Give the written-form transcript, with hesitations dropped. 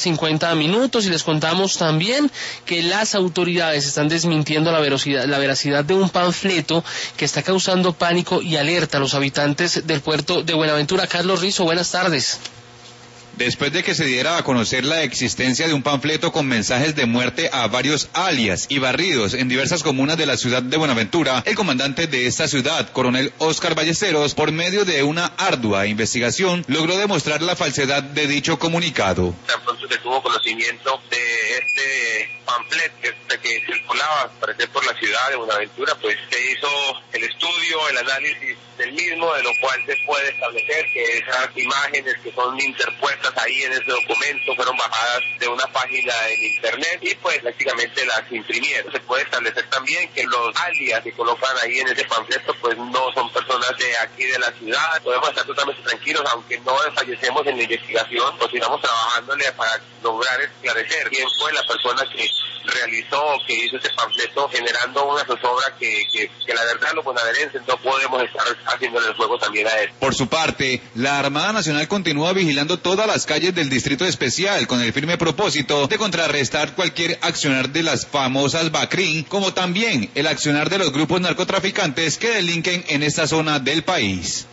50 minutos y les contamos también que las autoridades están desmintiendo la veracidad de un panfleto que está causando pánico y alerta a los habitantes del puerto de Buenaventura. Carlos Rizo, buenas tardes. Después de que se diera a conocer la existencia de un panfleto con mensajes de muerte a varios alias y barridos en diversas comunas de la ciudad de Buenaventura, el comandante de esta ciudad, coronel Óscar Ballesteros, por medio de una ardua investigación, logró demostrar la falsedad de dicho comunicado. Tan pronto se tuvo conocimiento de este panfleto que circulaba, parecer por la ciudad de Buenaventura, pues se hizo el estudio, el análisis del mismo, de lo cual se puede establecer que esas imágenes que son interpuestas ahí en ese documento fueron bajadas de una página en internet y pues prácticamente las imprimieron. Se puede establecer también que los alias que colocan ahí en ese panfleto pues no son personas de aquí de la ciudad. Podemos estar totalmente tranquilos, aunque no fallecemos en la investigación, continuamos trabajándole para lograr esclarecer quién fue la persona que realizó, que hizo ese panfleto, generando una zozobra que la verdad los bonaerenses no podemos estar haciéndole el juego también a él. Por su parte, la Armada Nacional continúa vigilando todas las calles del Distrito Especial con el firme propósito de contrarrestar cualquier accionar de las famosas BACRIM, como también el accionar de los grupos narcotraficantes que delinquen en esta zona del país.